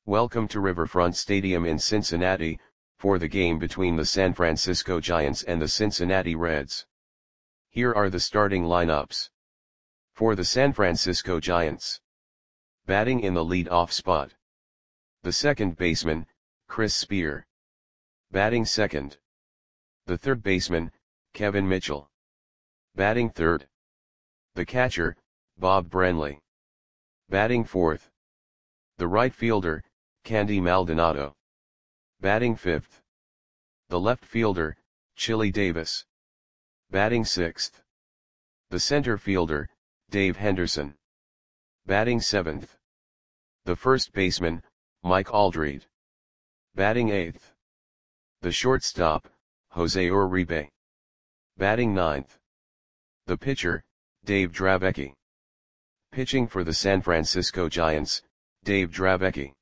Welcome to Riverfront Stadium in Cincinnati, for the game between the San Francisco Giants and the Cincinnati Reds. Here are the starting lineups. For the San Francisco Giants. Batting in the lead-off spot. The second baseman, Chris Spear. Batting second. The third baseman, Kevin Mitchell. Batting third. The catcher, Bob Brenly. Batting fourth. The right fielder, Candy Maldonado. Batting fifth. The left fielder, Chili Davis. Batting sixth. The center fielder, Dave Henderson. Batting seventh. The first baseman, Mike Aldrete. Batting eighth. The shortstop, Jose Uribe. Batting ninth. The pitcher, Dave Dravecky. Pitching for the San Francisco Giants, Dave Dravecky.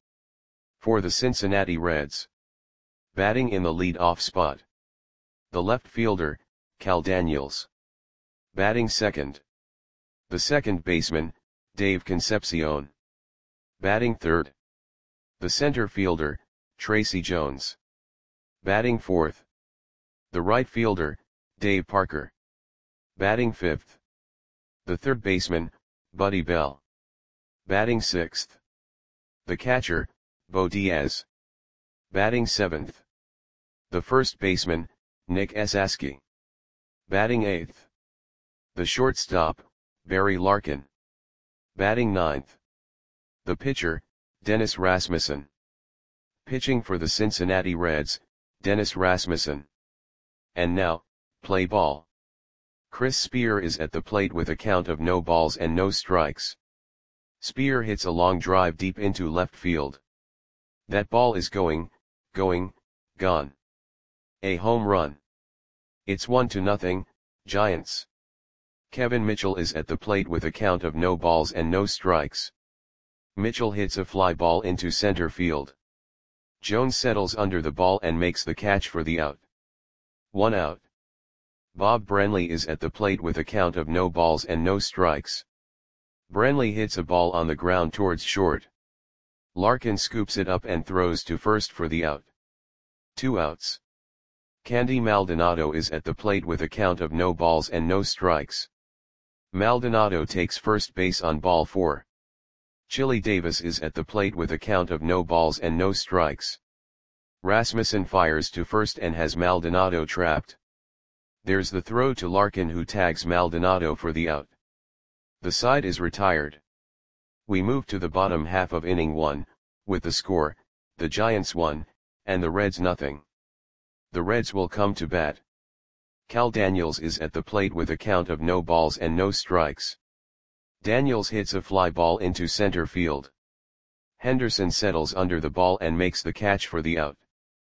For the Cincinnati Reds. Batting in the lead-off spot. The left fielder, Cal Daniels. Batting second. The second baseman, Dave Concepcion. Batting third. The center fielder, Tracy Jones. Batting fourth. The right fielder, Dave Parker. Batting fifth. The third baseman, Buddy Bell. Batting sixth. The catcher, Bo Diaz. Batting seventh. The first baseman, Nick Esasky. Batting eighth. The shortstop, Barry Larkin. Batting ninth. The pitcher, Dennis Rasmussen. Pitching for the Cincinnati Reds, Dennis Rasmussen. And now, play ball. Chris Spear is at the plate with a count of no balls and no strikes. Spear hits a long drive deep into left field. That ball is gone. A home run. It's 1-0, Giants. Kevin Mitchell is at the plate with a count of no balls and no strikes. Mitchell hits a fly ball into center field. Jones settles under the ball and makes the catch for the out. 1 out. Bob Brenly is at the plate with a count of no balls and no strikes. Brenly hits a ball on the ground towards short. Larkin scoops it up and throws to first for the out. 2 outs. Candy Maldonado is at the plate with a count of no balls and no strikes. Maldonado takes first base on ball 4. Chili Davis is at the plate with a count of no balls and no strikes. Rasmussen fires to first and has Maldonado trapped. There's the throw to Larkin, who tags Maldonado for the out. The side is retired. We move to the bottom half of inning 1, with the score, the Giants 1, and the Reds 0. The Reds will come to bat. Cal Daniels is at the plate with a count of no balls and no strikes. Daniels hits a fly ball into center field. Henderson settles under the ball and makes the catch for the out.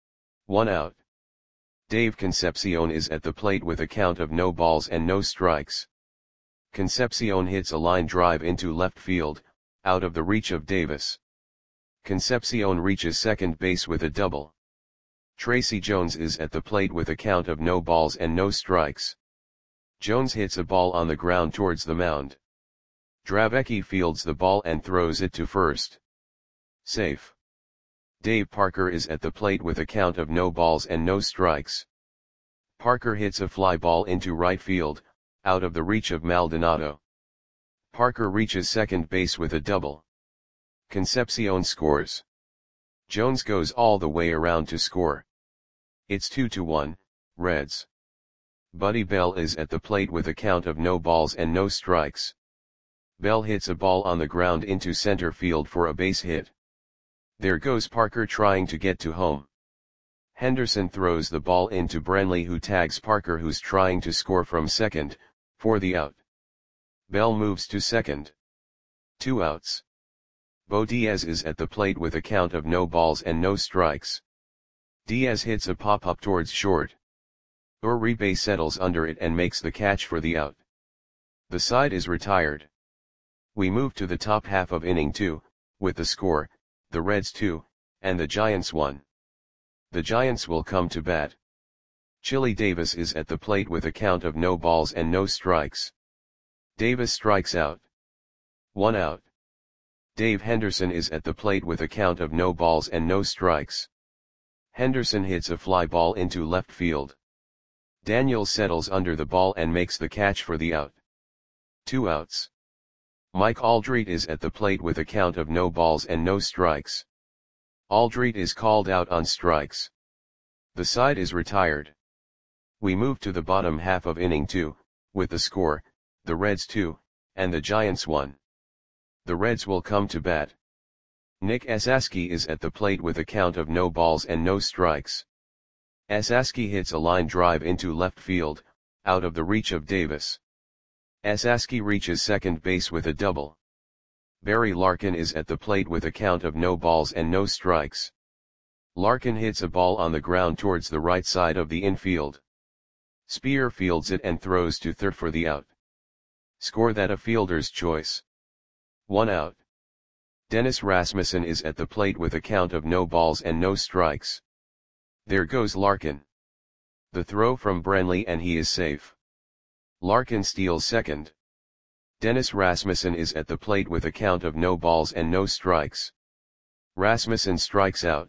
1 out. Dave Concepcion is at the plate with a count of no balls and no strikes. Concepcion hits a line drive into left field, out of the reach of Davis. Concepcion reaches second base with a double. Tracy Jones is at the plate with a count of no balls and no strikes. Jones hits a ball on the ground towards the mound. Dravecky fields the ball and throws it to first. Safe. Dave Parker is at the plate with a count of no balls and no strikes. Parker hits a fly ball into right field, out of the reach of Maldonado. Parker reaches second base with a double. Concepcion scores. Jones goes all the way around to score. It's 2-1, Reds. Buddy Bell is at the plate with a count of no balls and no strikes. Bell hits a ball on the ground into center field for a base hit. There goes Parker trying to get to home. Henderson throws the ball into Brenly, who tags Parker, who's trying to score from second, for the out. Bell moves to second. 2 outs. Bo Diaz is at the plate with a count of no balls and no strikes. Diaz hits a pop-up towards short. Uribe settles under it and makes the catch for the out. The side is retired. We move to the top half of inning 2, with the score, the Reds 2, and the Giants 1. The Giants will come to bat. Chili Davis is at the plate with a count of no balls and no strikes. Davis strikes out. 1 out. Dave Henderson is at the plate with a count of no balls and no strikes. Henderson hits a fly ball into left field. Daniels settles under the ball and makes the catch for the out. 2 outs. Mike Aldrete is at the plate with a count of no balls and no strikes. Aldrete is called out on strikes. The side is retired. We move to the bottom half of inning 2, with the score, the Reds 2, and the Giants 1. The Reds will come to bat. Nick Esasky is at the plate with a count of no balls and no strikes. Esasky hits a line drive into left field, out of the reach of Davis. Esasky reaches second base with a double. Barry Larkin is at the plate with a count of no balls and no strikes. Larkin hits a ball on the ground towards the right side of the infield. Spear fields it and throws to third for the out. Score that a fielder's choice. 1 out. Dennis Rasmussen is at the plate with a count of no balls and no strikes. There goes Larkin. The throw from Brenly and he is safe. Larkin steals second. Dennis Rasmussen is at the plate with a count of no balls and no strikes. Rasmussen strikes out.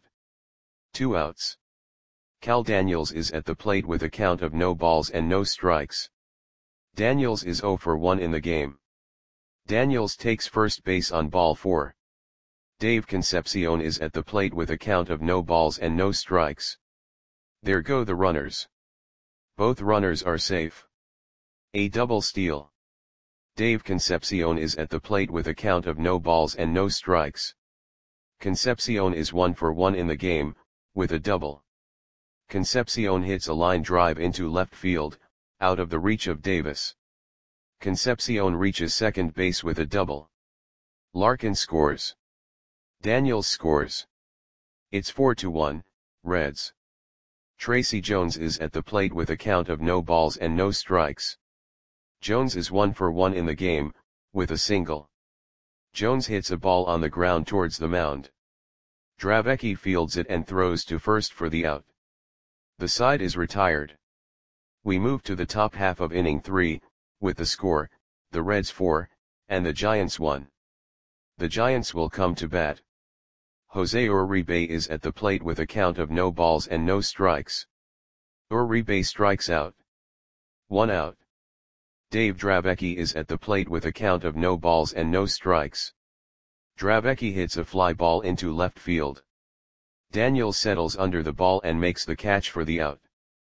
2 outs. Cal Daniels is at the plate with a count of no balls and no strikes. Daniels is 0 for 1 in the game. Daniels takes first base on ball 4. Dave Concepcion is at the plate with a count of no balls and no strikes. There go the runners. Both runners are safe. A double steal. Dave Concepcion is at the plate with a count of no balls and no strikes. Concepcion is 1 for 1 in the game, with a double. Concepcion hits a line drive into left field, out of the reach of Davis. Concepcion reaches second base with a double. Larkin scores. Daniels scores. It's 4-1, Reds. Tracy Jones is at the plate with a count of no balls and no strikes. Jones is 1 for 1 in the game, with a single. Jones hits a ball on the ground towards the mound. Dravecki fields it and throws to first for the out. The side is retired. We move to the top half of inning 3, with the score, the Reds 4, and the Giants 1. The Giants will come to bat. Jose Uribe is at the plate with a count of no balls and no strikes. Uribe strikes out. 1 out. Dave Dravecki is at the plate with a count of no balls and no strikes. Dravecki hits a fly ball into left field. Daniels settles under the ball and makes the catch for the out.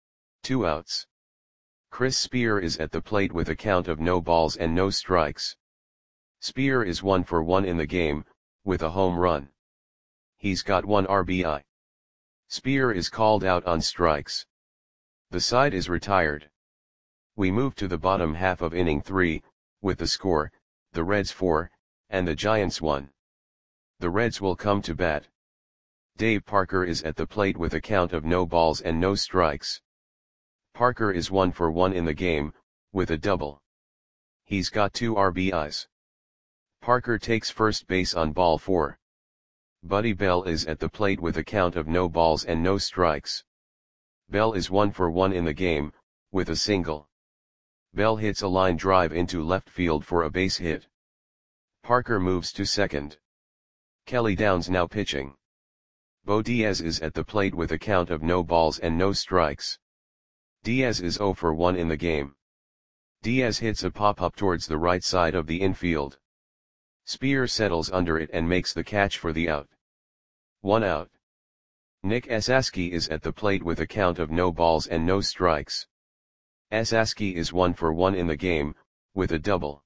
2 outs. Chris Spear is at the plate with a count of no balls and no strikes. Spear is 1 for 1 in the game, with a home run. He's got 1 RBI. Spear is called out on strikes. The side is retired. We move to the bottom half of inning 3, with the score, the Reds 4, and the Giants 1. The Reds will come to bat. Dave Parker is at the plate with a count of no balls and no strikes. Parker is 1 for 1 in the game, with a double. He's got 2 RBIs. Parker takes first base on ball 4. Buddy Bell is at the plate with a count of no balls and no strikes. Bell is 1 for 1 in the game, with a single. Bell hits a line drive into left field for a base hit. Parker moves to second. Kelly Downs now pitching. Bo Diaz is at the plate with a count of no balls and no strikes. Diaz is 0 for 1 in the game. Diaz hits a pop-up towards the right side of the infield. Spear settles under it and makes the catch for the out. 1 out. Nick Esasky is at the plate with a count of no balls and no strikes. Esasky is 1 for 1 in the game, with a double.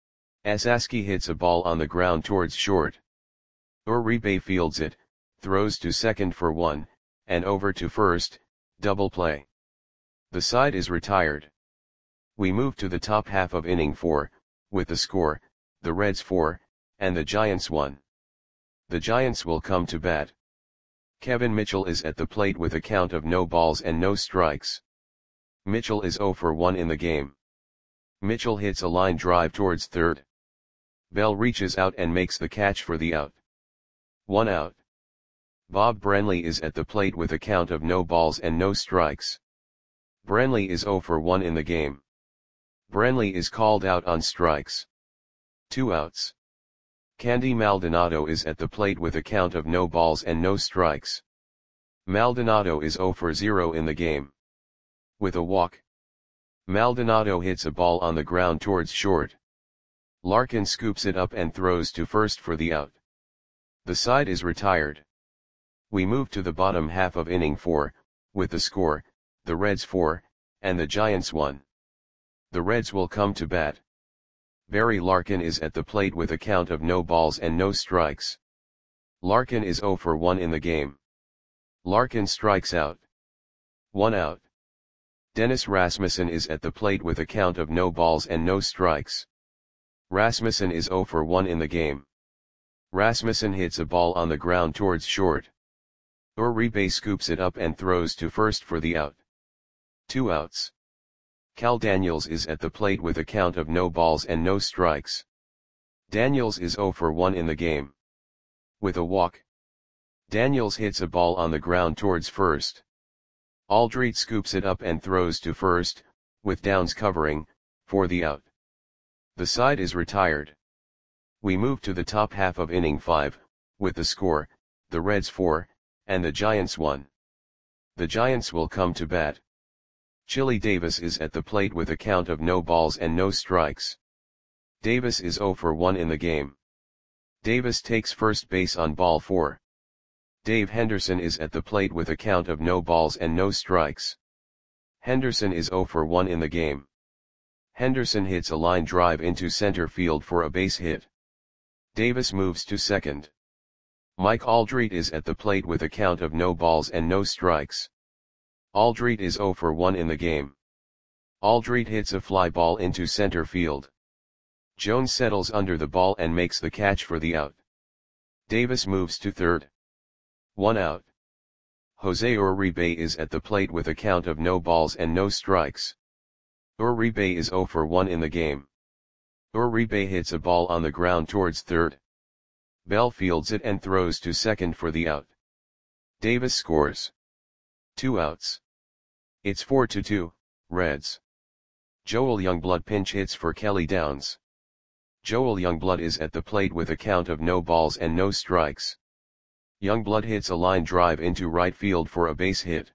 Esasky hits a ball on the ground towards short. Uribe fields it, throws to second for 1, and over to first, double play. The side is retired. We move to the top half of inning 4, with the score, the Reds 4, and the Giants 1. The Giants will come to bat. Kevin Mitchell is at the plate with a count of no balls and no strikes. Mitchell is 0 for 1 in the game. Mitchell hits a line drive towards third. Bell reaches out and makes the catch for the out. 1 out. Bob Brenly is at the plate with a count of no balls and no strikes. Brenly is 0 for 1 in the game. Brenly is called out on strikes. 2 outs. Candy Maldonado is at the plate with a count of no balls and no strikes. Maldonado is 0 for 0 in the game. With a walk, Maldonado hits a ball on the ground towards short. Larkin scoops it up and throws to first for the out. The side is retired. We move to the bottom half of inning 4, with the score, the Reds 4, and the Giants 1. The Reds will come to bat. Barry Larkin is at the plate with a count of no balls and no strikes. Larkin is 0 for 1 in the game. Larkin strikes out. 1 out. Dennis Rasmussen is at the plate with a count of no balls and no strikes. Rasmussen is 0 for 1 in the game. Rasmussen hits a ball on the ground towards short. Uribe scoops it up and throws to first for the out. 2 outs. Cal Daniels is at the plate with a count of no balls and no strikes. Daniels is 0 for 1 in the game. With a walk, Daniels hits a ball on the ground towards first. Aldrete scoops it up and throws to first, with Downs covering, for the out. The side is retired. We move to the top half of inning 5, with the score, the Reds 4, and the Giants 1. The Giants will come to bat. Chili Davis is at the plate with a count of no balls and no strikes. Davis is 0 for 1 in the game. Davis takes first base on ball 4. Dave Henderson is at the plate with a count of no balls and no strikes. Henderson is 0 for 1 in the game. Henderson hits a line drive into center field for a base hit. Davis moves to second. Mike Aldrete is at the plate with a count of no balls and no strikes. Aldrete is 0 for 1 in the game. Aldrete hits a fly ball into center field. Jones settles under the ball and makes the catch for the out. Davis moves to third. 1 out. Jose Uribe is at the plate with a count of no balls and no strikes. Uribe is 0 for 1 in the game. Uribe hits a ball on the ground towards third. Bell fields it and throws to second for the out. Davis scores. 2 outs. It's 4-2, Reds. Joel Youngblood pinch hits for Kelly Downs. Joel Youngblood is at the plate with a count of no balls and no strikes. Youngblood hits a line drive into right field for a base hit.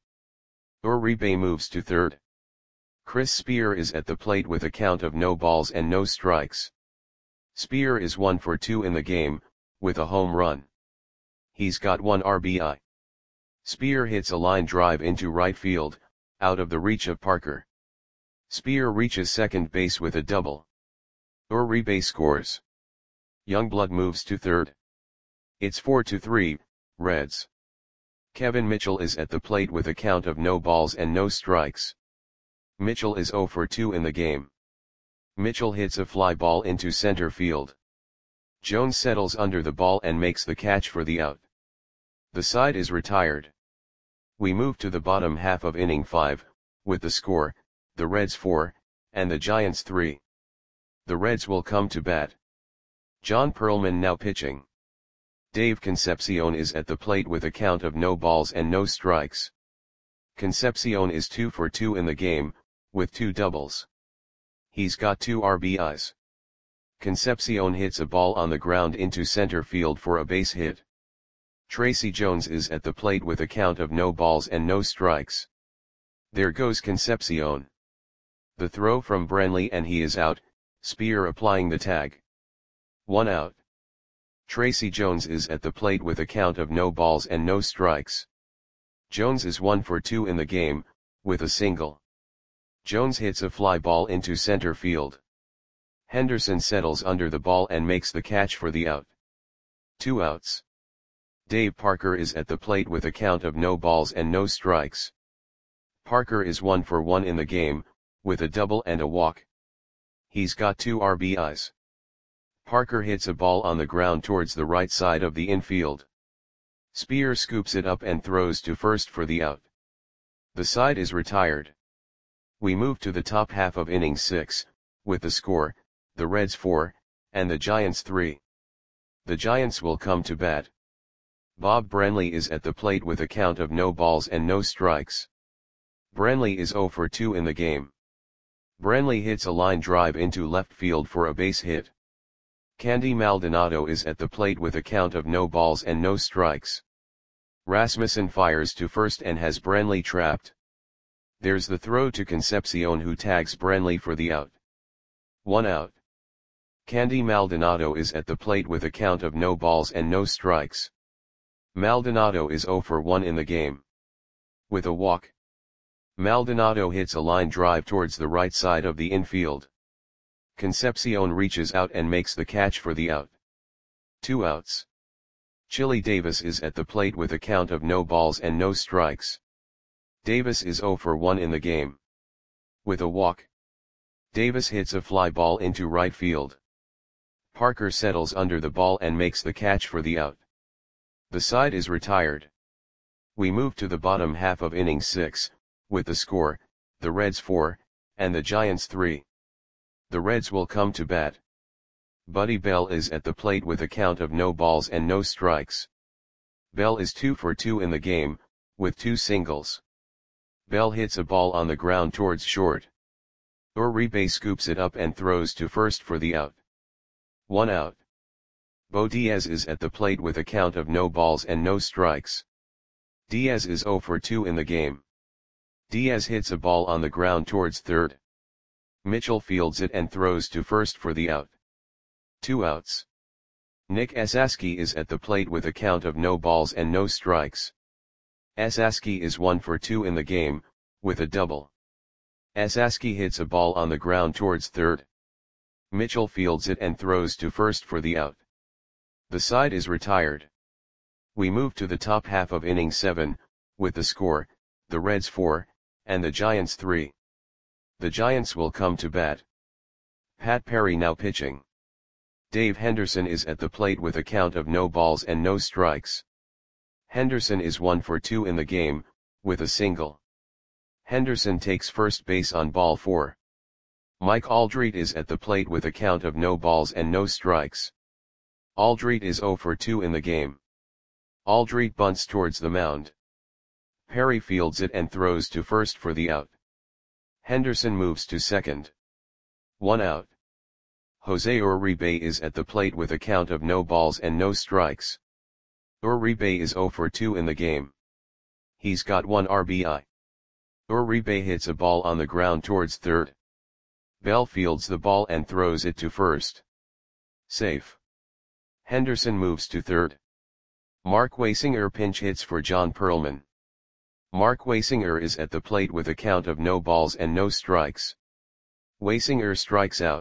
Uribe moves to third. Chris Spear is at the plate with a count of no balls and no strikes. Spear is 1 for 2 in the game, with a home run. He's got 1 RBI. Spear hits a line drive into right field, out of the reach of Parker. Spear reaches second base with a double. Uribe scores. Youngblood moves to third. It's 4-3, Reds. Kevin Mitchell is at the plate with a count of no balls and no strikes. Mitchell is 0 for 2 in the game. Mitchell hits a fly ball into center field. Jones settles under the ball and makes the catch for the out. The side is retired. We move to the bottom half of inning 5, with the score, the Reds 4, and the Giants 3. The Reds will come to bat. John Perlman now pitching. Dave Concepcion is at the plate with a count of no balls and no strikes. Concepcion is 2 for 2 in the game, with 2 doubles. He's got 2 RBIs. Concepcion hits a ball on the ground into center field for a base hit. Tracy Jones is at the plate with a count of no balls and no strikes. There goes Concepcion. The throw from Brantley and he is out, Spear applying the tag. 1 out. Tracy Jones is at the plate with a count of no balls and no strikes. Jones is 1 for 2 in the game, with a single. Jones hits a fly ball into center field. Henderson settles under the ball and makes the catch for the out. 2 outs. Dave Parker is at the plate with a count of no balls and no strikes. Parker is 1 for 1 in the game, with a double and a walk. He's got 2 RBIs. Parker hits a ball on the ground towards the right side of the infield. Spear scoops it up and throws to first for the out. The side is retired. We move to the top half of inning 6, with the score, the Reds 4, and the Giants 3. The Giants will come to bat. Bob Brantley is at the plate with a count of no balls and no strikes. Brantley is 0 for 2 in the game. Brantley hits a line drive into left field for a base hit. Candy Maldonado is at the plate with a count of no balls and no strikes. Rasmussen fires to first and has Brantley trapped. There's the throw to Concepcion, who tags Brantley for the out. 1 out. Candy Maldonado is at the plate with a count of no balls and no strikes. Maldonado is 0 for 1 in the game. With a walk, Maldonado hits a line drive towards the right side of the infield. Concepcion reaches out and makes the catch for the out. 2 outs. Chili Davis is at the plate with a count of no balls and no strikes. Davis is 0 for 1 in the game. With a walk, Davis hits a fly ball into right field. Parker settles under the ball and makes the catch for the out. The side is retired. We move to the bottom half of inning 6, with the score, the Reds 4, and the Giants 3. The Reds will come to bat. Buddy Bell is at the plate with a count of no balls and no strikes. Bell is 2 for 2 in the game, with 2 singles. Bell hits a ball on the ground towards short. Uribe scoops it up and throws to first for the out. 1 out. Bo Diaz is at the plate with a count of no balls and no strikes. Diaz is 0 for 2 in the game. Diaz hits a ball on the ground towards third. Mitchell fields it and throws to first for the out. 2 outs. Nick Esasky is at the plate with a count of no balls and no strikes. Esasky is 1 for 2 in the game, with a double. Esasky hits a ball on the ground towards third. Mitchell fields it and throws to first for the out. The side is retired. We move to the top half of inning 7, with the score, the Reds 4, and the Giants 3. The Giants will come to bat. Pat Perry now pitching. Dave Henderson is at the plate with a count of no balls and no strikes. Henderson is 1 for 2 in the game, with a single. Henderson takes first base on ball 4. Mike Aldrete is at the plate with a count of no balls and no strikes. Aldrete is 0 for 2 in the game. Aldrete bunts towards the mound. Perry fields it and throws to first for the out. Henderson moves to second. 1 out. Jose Uribe is at the plate with a count of no balls and no strikes. Uribe is 0 for 2 in the game. He's got 1 RBI. Uribe hits a ball on the ground towards third. Bell fields the ball and throws it to first. Safe. Henderson moves to third. Mark Waysinger pinch hits for John Perlman. Mark Waysinger is at the plate with a count of no balls and no strikes. Waysinger strikes out.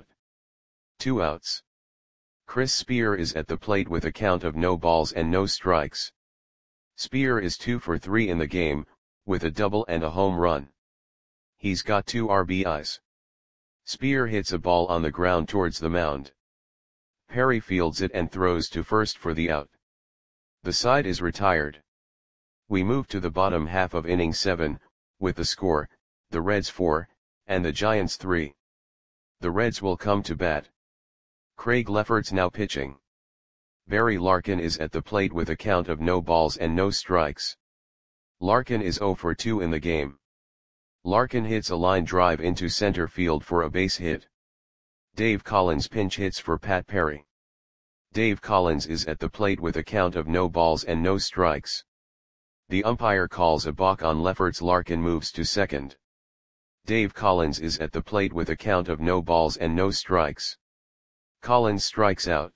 2 outs. Chris Spear is at the plate with a count of no balls and no strikes. Spear is 2 for 3 in the game, with a double and a home run. He's got 2 RBIs. Spear hits a ball on the ground towards the mound. Perry fields it and throws to first for the out. The side is retired. We move to the bottom half of inning 7, with the score, the Reds 4, and the Giants 3. The Reds will come to bat. Craig Lefferts now pitching. Barry Larkin is at the plate with a count of no balls and no strikes. Larkin is 0 for 2 in the game. Larkin hits a line drive into center field for a base hit. Dave Collins pinch hits for Pat Perry. Dave Collins is at the plate with a count of no balls and no strikes. The umpire calls a balk on Lefferts. Larkin moves to second. Dave Collins is at the plate with a count of no balls and no strikes. Collins strikes out.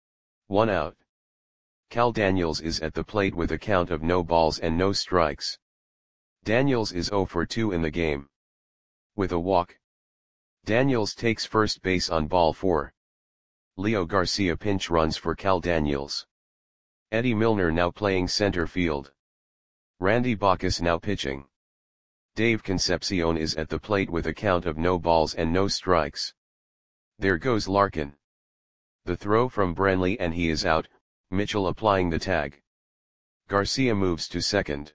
1 out. Cal Daniels is at the plate with a count of no balls and no strikes. Daniels is 0 for 2 in the game. With a walk, Daniels takes first base on ball 4. Leo Garcia pinch runs for Cal Daniels. Eddie Milner now playing center field. Randy Bacchus now pitching. Dave Concepcion is at the plate with a count of no balls and no strikes. There goes Larkin. The throw from Brantley and he is out, Mitchell applying the tag. Garcia moves to second.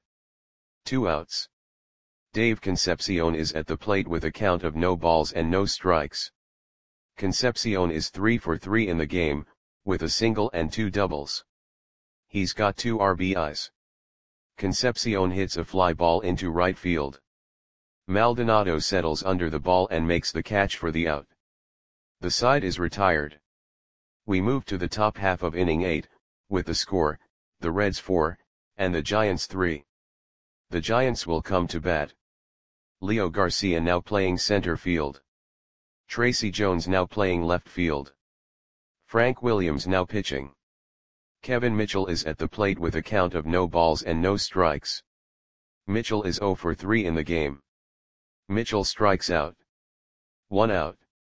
2 outs. Dave Concepcion is at the plate with a count of no balls and no strikes. Concepcion is 3 for 3 in the game, with a single and 2 doubles. He's got 2 RBIs. Concepcion hits a fly ball into right field. Maldonado settles under the ball and makes the catch for the out. The side is retired. We move to the top half of inning 8, with the score, the Reds 4, and the Giants 3. The Giants will come to bat. Leo Garcia now playing center field. Tracy Jones now playing left field. Frank Williams now pitching. Kevin Mitchell is at the plate with a count of no balls and no strikes. Mitchell is 0 for 3 in the game. Mitchell strikes out. 1 out.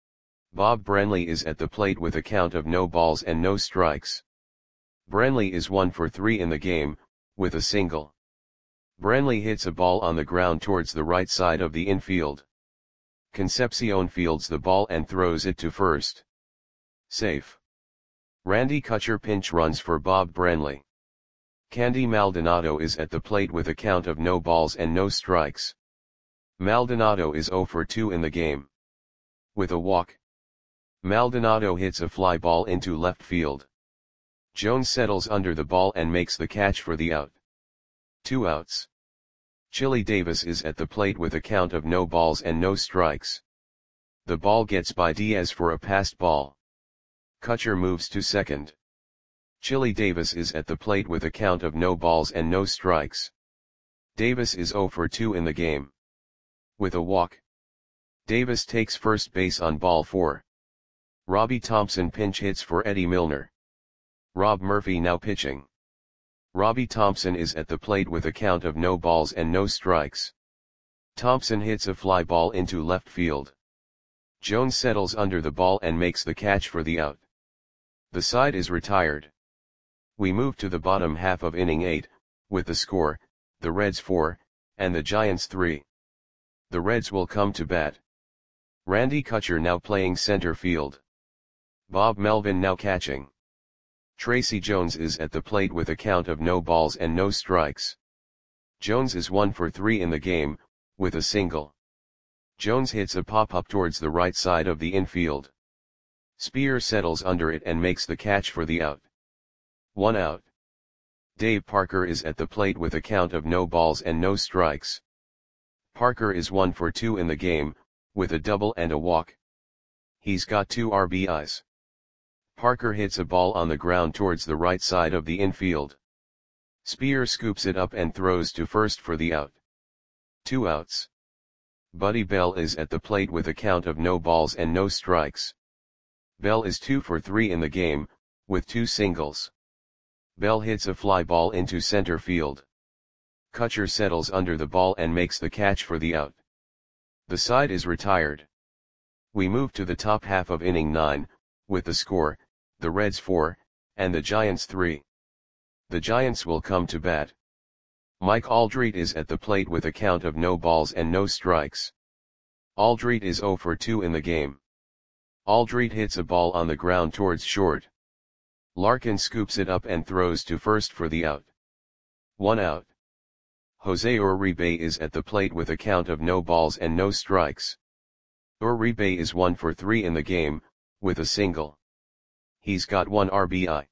Bob Brenly is at the plate with a count of no balls and no strikes. Brenly is 1 for 3 in the game, with a single. Brenly hits a ball on the ground towards the right side of the infield. Concepcion fields the ball and throws it to first. Safe. Randy Kutcher pinch runs for Bob Brenly. Candy Maldonado is at the plate with a count of no balls and no strikes. Maldonado is 0 for 2 in the game. With a walk. Maldonado hits a fly ball into left field. Jones settles under the ball and makes the catch for the out. 2 outs. Chili Davis is at the plate with a count of no balls and no strikes. The ball gets by Diaz for a passed ball. Kutcher moves to second. Chili Davis is at the plate with a count of no balls and no strikes. Davis is 0 for 2 in the game. With a walk. Davis takes first base on ball 4. Robbie Thompson pinch hits for Eddie Milner. Rob Murphy now pitching. Robbie Thompson is at the plate with a count of no balls and no strikes. Thompson hits a fly ball into left field. Jones settles under the ball and makes the catch for the out. The side is retired. We move to the bottom half of inning 8, with the score, the Reds 4, and the Giants 3. The Reds will come to bat. Randy Kutcher now playing center field. Bob Melvin now catching. Tracy Jones is at the plate with a count of no balls and no strikes. Jones is 1 for 3 in the game, with a single. Jones hits a pop-up towards the right side of the infield. Spear settles under it and makes the catch for the out. 1 out. Dave Parker is at the plate with a count of no balls and no strikes. Parker is 1 for 2 in the game, with a double and a walk. He's got 2 RBIs. Parker hits a ball on the ground towards the right side of the infield. Spear scoops it up and throws to first for the out. 2 outs. Buddy Bell is at the plate with a count of no balls and no strikes. Bell is 2 for 3 in the game, with 2 singles. Bell hits a fly ball into center field. Kutcher settles under the ball and makes the catch for the out. The side is retired. We move to the top half of inning 9, with the score, the Reds 4, and the Giants 3. The Giants will come to bat. Mike Aldrete is at the plate with a count of no balls and no strikes. Aldrete is 0 for 2 in the game. Aldrete hits a ball on the ground towards short. Larkin scoops it up and throws to first for the out. 1 out. Jose Uribe is at the plate with a count of no balls and no strikes. Uribe is 1 for 3 in the game, with a single. He's got 1 RBI.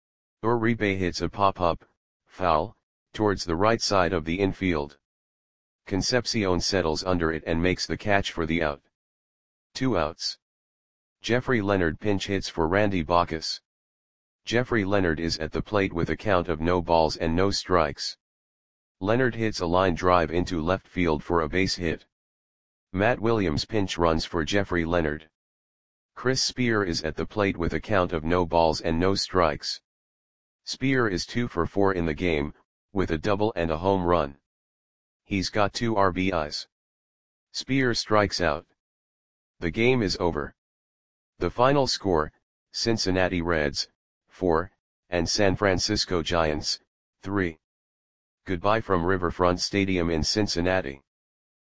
Uribe hits a pop-up, foul, towards the right side of the infield. Concepcion settles under it and makes the catch for the out. 2 outs. Jeffrey Leonard pinch hits for Randy Bacchus. Jeffrey Leonard is at the plate with a count of no balls and no strikes. Leonard hits a line drive into left field for a base hit. Matt Williams pinch runs for Jeffrey Leonard. Chris Spear is at the plate with a count of no balls and no strikes. Spear is 2 for 4 in the game, with a double and a home run. He's got 2 RBIs. Spear strikes out. The game is over. The final score, Cincinnati Reds, 4, and San Francisco Giants, 3. Goodbye from Riverfront Stadium in Cincinnati.